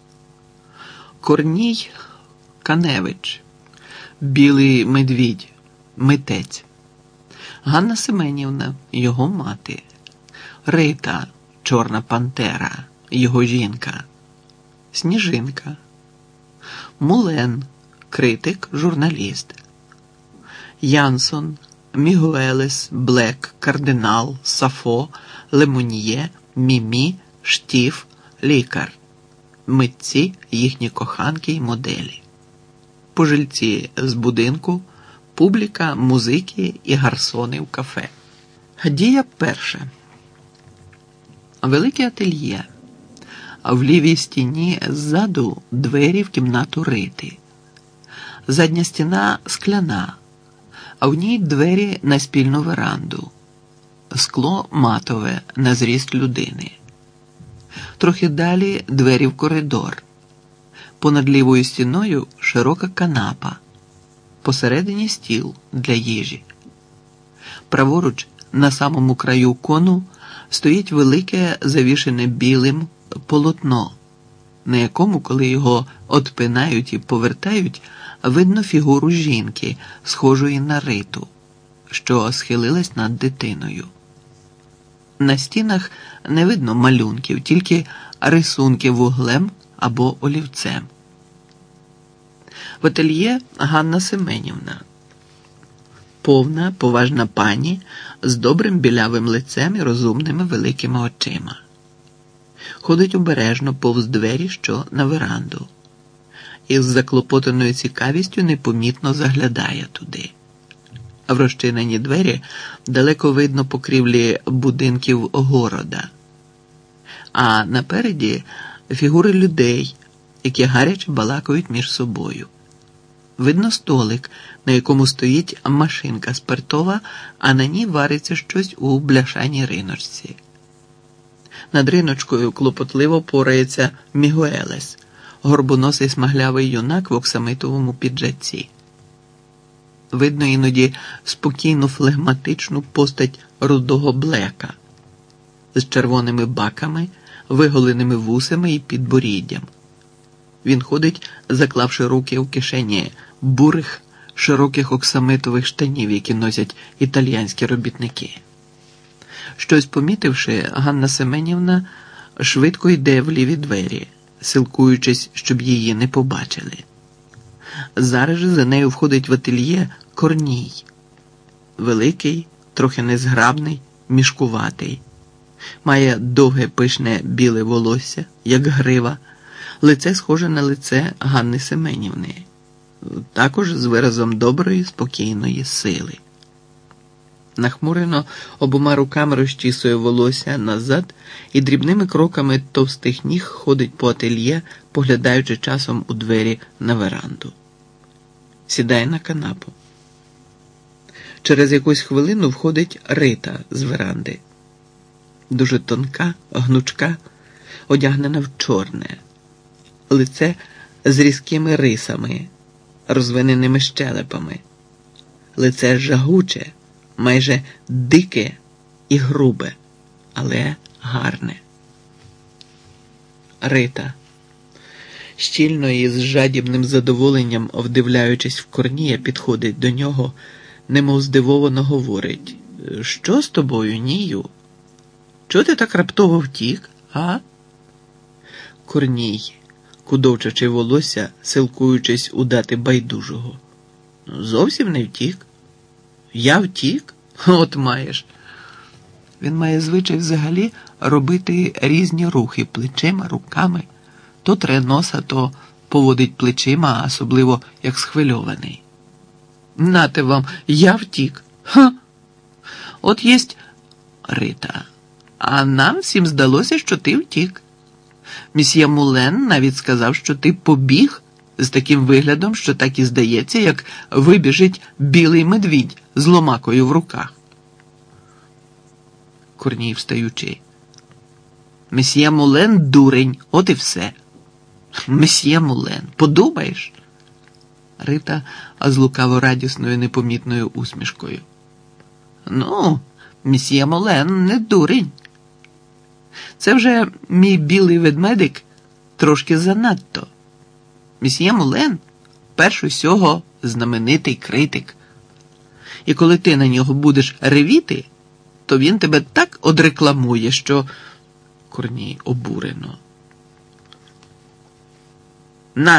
Корній Каневич. Білий медвідь. Митець. Ганна Семенівна, його мати. Рита, Чорна пантера, його жінка. Сніжинка. Мулен, критик, журналіст. Янсон, Мігуелес, Блек, Кардинал, Сафо, Лемоньє, Мімі, Штіф, лікар. Митці, їхні коханки й моделі. Пожильці з будинку, публіка, музики і гарсони в кафе. Дія перша. Велике ательє. А в лівій стіні ззаду двері в кімнату Рити. Задня стіна скляна, а в ній двері на спільну веранду. Скло матове на зріст людини. Трохи далі двері в коридор. Понад лівою стіною широка канапа. Посередині стіл для їжі. Праворуч на самому краю кону стоїть велике завішене білим полотно, на якому, коли його отпинають і повертають, видно фігуру жінки, схожої на Риту, що схилилась над дитиною. На стінах не видно малюнків, тільки рисунки вуглем або олівцем. В ательє Ганна Семенівна. Повна, поважна пані з добрим білявим лицем і розумними великими очима. Ходить обережно повз двері, що на веранду. І з заклопотаною цікавістю непомітно заглядає туди. А в розчинені двері далеко видно покрівлі будинків города. А напереді фігури людей, які гаряче балакають між собою. Видно столик, на якому стоїть машинка спиртова, а на ній вариться щось у бляшаній риночці. Над риночкою клопотливо порається Мігуелес, горбоносий смаглявий юнак в оксамитовому піджаці. Видно іноді спокійну флегматичну постать рудого Блека з червоними баками, виголеними вусами і підборіддям. Він ходить, заклавши руки у кишені бурих, широких оксамитових штанів, які носять італійські робітники. Щось помітивши, Ганна Семенівна швидко йде в ліві двері, силкуючись, щоб її не побачили. Зараз же за нею входить в ательє Корній. Великий, трохи незграбний, мішкуватий. Має довге пишне біле волосся, як грива, лице схоже на лице Ганни Семенівни, також з виразом доброї, спокійної сили. Нахмурено обома руками розчісує волосся назад і дрібними кроками товстих ніг ходить по ательє, поглядаючи часом у двері на веранду. Сідає на канапу. Через якусь хвилину входить Рита з веранди. Дуже тонка, гнучка, одягнена в чорне. Лице з різкими рисами, розвиненими щелепами. Лице жагуче, майже дике і грубе, але гарне. Рита, щільно і з жадібним задоволенням вдивляючись в Корнія, підходить до нього, немов здивовано говорить: «Що з тобою, Нію? Чого ти так раптово втік, а?» Корній, кудовчачи волосся, силкуючись удати байдужого: «Зовсім не втік. Я втік? От маєш». Він має звичай взагалі робити різні рухи плечима, руками. То тре носа, то поводить плечима, особливо як схвильований. «Нате вам, я втік. Ха! От єсть Рита. А нам всім здалося, що ти втік. Мсьє Мулен навіть сказав, що ти побіг з таким виглядом, що так і здається, як вибіжить білий медвідь з ломакою в руках». Корній, встаючи: «Месьє Мулен дурень, от і все. Месьє Мулен, подумаєш?» Рита з лукаво радісною непомітною усмішкою: «Ну, месьє Мулен не дурень. Це вже мій білий ведмедик трошки занадто. Месьє Мулен, перш усього, знаменитий критик. І коли ти на нього будеш ревіти, то він тебе так одрекламує, що...» Корній обурено: «На!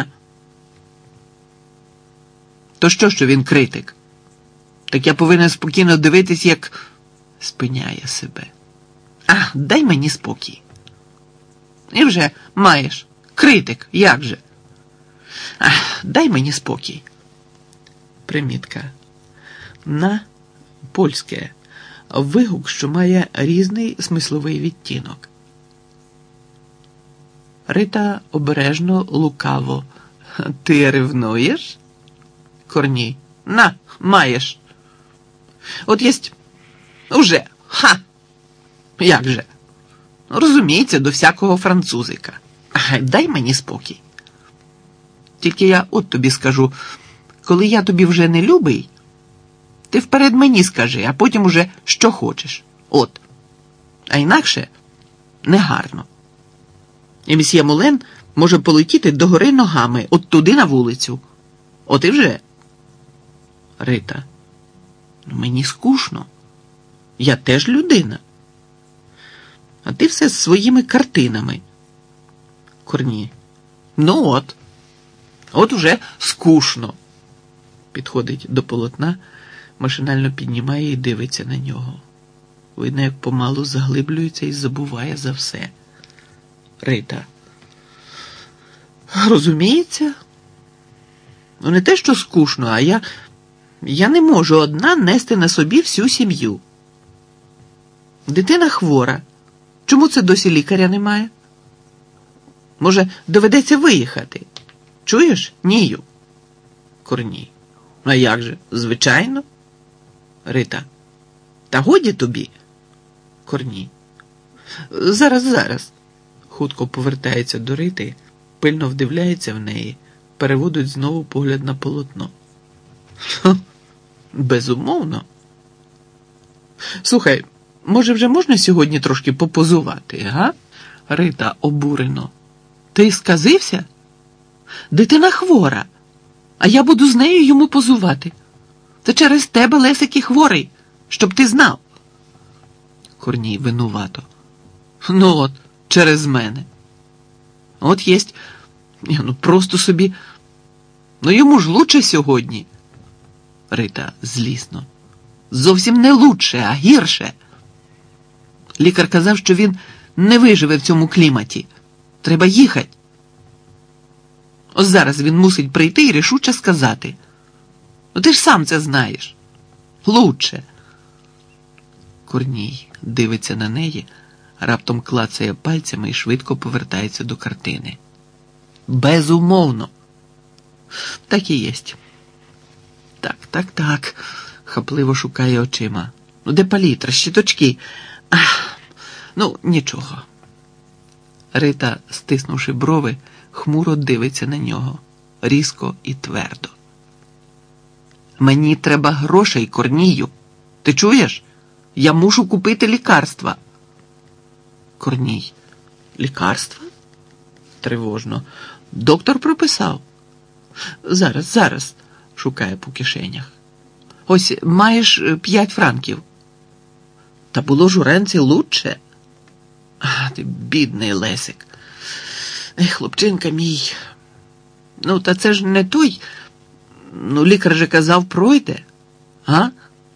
То що він критик? Так я повинен спокійно дивитись, як...» Спиняє себе: дай мені спокій. І вже маєш. Критик, як же? Дай мені спокій». Примітка. «На» польське. Вигук, що має різний смисловий відтінок. Рита обережно, лукаво: «Ти ревнуєш?» Корній: «На, маєш. От єсть уже. Ха! Як же? Розуміється, до всякого французика. Дай мені спокій. Тільки я от тобі скажу, коли я тобі вже не любий, ти вперед мені скажи, а потім уже що хочеш. От. А інакше негарно. І месьє Мулен може полетіти догори ногами, от туди на вулицю. От і вже». Рита: «Мені скучно. Я теж людина. А ти все з своїми картинами». Корній: «Ну от уже скучно». Підходить до полотна, машинально піднімає і дивиться на нього. Видно, як помалу заглиблюється і забуває за все. Рита: «Розуміється? Ну не те, що скучно, а я не можу одна нести на собі всю сім'ю. Дитина хвора. Чому це досі лікаря немає? Може, доведеться виїхати? Чуєш, Нію?» Корній: «А як же, звичайно». Рита: «Та годі тобі». Корній: Зараз. Хутко повертається до Рити, пильно вдивляється в неї, переводить знову погляд на полотно. Безумовно. Слухай, може вже можна сьогодні трошки попозувати, га? Рита обурено: «Ти сказився? Дитина хвора, а я буду з нею йому позувати. Це через тебе Лесик і хворий, щоб ти знав». Корній винувато: «Ну от, через мене. От єсть, просто собі, йому ж лучше сьогодні. Рита злісно. Зовсім не лучше, а гірше. Лікар казав, що він не виживе в цьому кліматі. Треба їхати. Ось зараз він мусить прийти і рішуче сказати. Ти ж сам це знаєш. Лучше. Корній дивиться на неї, раптом клацає пальцями і швидко повертається до картини. Безумовно. Так і єсть. Так. Хапливо шукає очима. Де палітра, щіточки? Нічого. Рита, стиснувши брови, хмуро дивиться на нього. Різко і твердо. Мені треба грошей, Корнію. Ти чуєш? Я мушу купити лікарства. Корній. Лікарства? Тривожно. Доктор прописав. Зараз. Шукає по кишенях. Ось, маєш 5 франків. Та було ж у Ренці лучше. Ти бідний Лесик. Хлопчинка мій. Та це ж не той. Лікар же казав, пройде. А?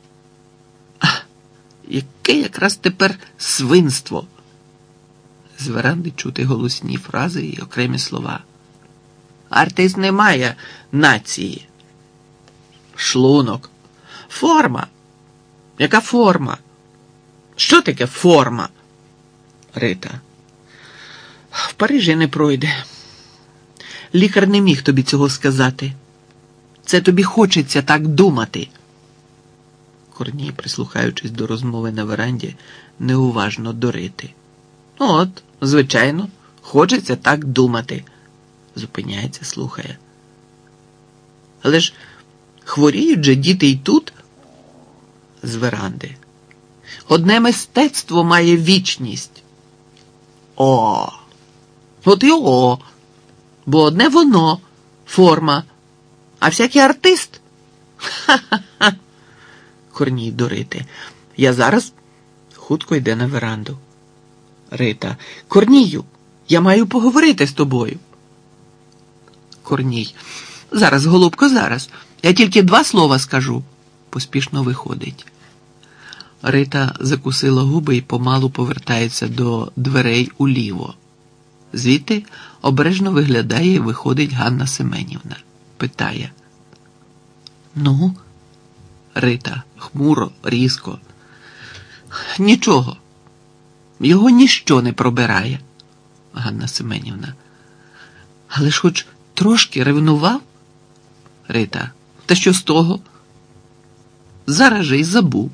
Яке якраз тепер свинство. З веранди чути голосні фрази і окремі слова. Артист не має нації. Шлунок. Форма. Яка форма? Що таке форма? Рита. В Парижі не пройде. Лікар не міг тобі цього сказати. Це тобі хочеться так думати. Корній, прислухаючись до розмови на веранді, неуважно до Рити. От, звичайно, хочеться так думати. Зупиняється, слухає. Але ж хворіють же діти й тут. З веранди. Одне мистецтво має вічність. О! От і о! Бо одне воно, форма, а всякий артист. Ха-ха-ха. Корній до Рити. Я зараз хутко йде на веранду. Рита. Корнію, я маю поговорити з тобою. Корній. Зараз, голубко, зараз. Я тільки 2 слова скажу. Поспішно виходить. Рита закусила губи і помалу повертається до дверей уліво. Звідти обережно виглядає і виходить Ганна Семенівна. Питає. Ну? Рита хмуро, різко. Нічого. Його ніщо не пробирає. Ганна Семенівна. Але ж хоч трошки ревнував? Рита. Та що з того? Зараз же й забув.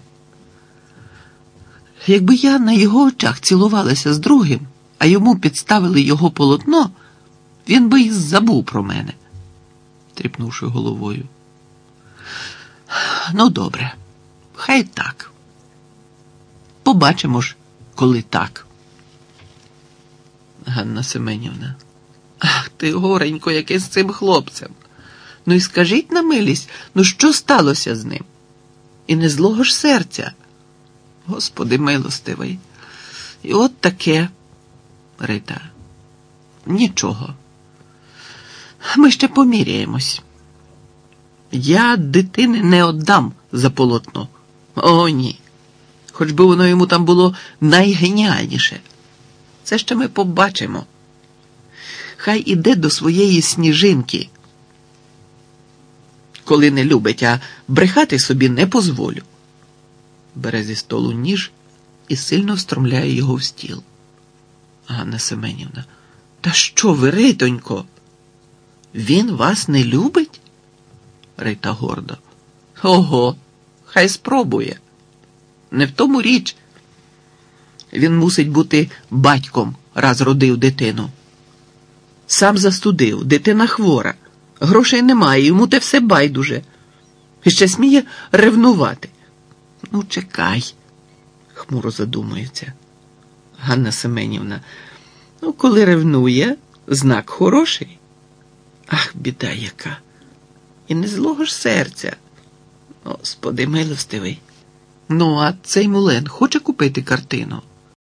Якби я на його очах цілувалася з другим, а йому підставили його полотно, він би й забув про мене, тріпнувши головою. Добре, хай так. Побачимо ж, коли так. Ганна Семенівна. Ах ти, горенько, яке з цим хлопцем. І скажіть на милість, що сталося з ним? І не злого ж серця. Господи милостивий. І от таке. Рита. Нічого. Ми ще поміряємось. Я дитини не віддам за полотно. О, ні. Хоч би воно йому там було найгеніальніше. Це ще ми побачимо. Хай іде до своєї Сніжинки. Коли не любить, а брехати собі не позволю. Бере зі столу ніж і сильно встромляє його в стіл. Ганна Семенівна. Та що ви, Ритонько? Він вас не любить? Рита гордо. Ого, хай спробує. Не в тому річ. Він мусить бути батьком, раз родив дитину. Сам застудив, дитина хвора. Грошей немає, йому те все байдуже. І ще сміє ревнувати. Чекай, хмуро задумується. Ганна Семенівна. Коли ревнує, знак хороший. Ах, біда яка. І не злого ж серця. Господи милостивий. А цей мулен хоче купити картину?